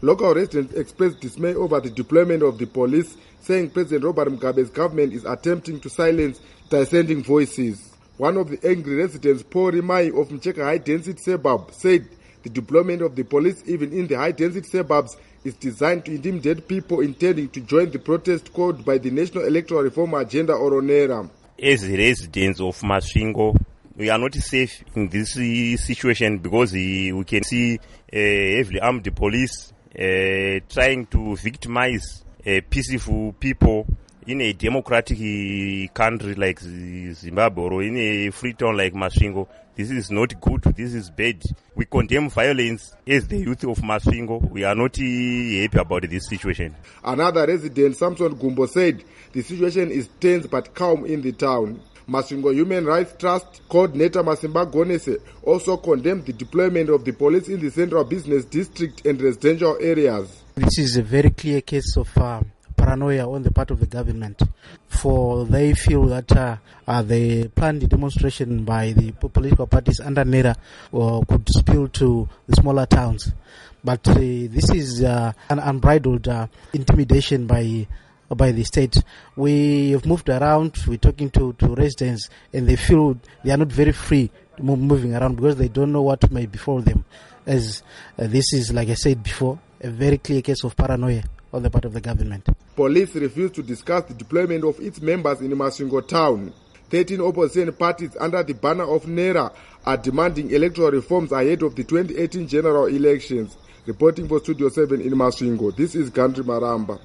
Local residents expressed dismay over the deployment of the police, saying President Robert Mugabe's government is attempting to silence dissenting voices. One of the angry residents, Paul Rimai of Mcheka high-density suburb, said the deployment of the police even in the high-density suburbs is designed to intimidate people intending to join the protest called by the National Electoral Reform Agenda or NERA. As residents of Masvingo, we are not safe in this situation because we can see heavily armed police trying to victimize peaceful people in a democratic country like Zimbabwe or in a free town like Masvingo. This is not good. This is bad. We condemn violence as the youth of Masvingo. We are not happy about this situation. Another resident, Samson Gumbo, said the situation is tense but calm in the town. Masvingo Human Rights Trust coordinator Masimba Gonese also condemned the deployment of the police in the central business district and residential areas. This is a very clear case of paranoia on the part of the government, for they feel that the planned demonstration by the political parties under NERA could spill to the smaller towns. But this is an unbridled intimidation by the state. We have moved around, we're talking to residents, and they feel they are not very free moving around because they don't know what may befall them. As this is, like I said before, a very clear case of paranoia on the part of the government. Police refused to discuss the deployment of its members in Masvingo town. 13 opposition parties under the banner of NERA are demanding electoral reforms ahead of the 2018 general elections. Reporting for Studio 7 in Masvingo, this is Gandri Maramba.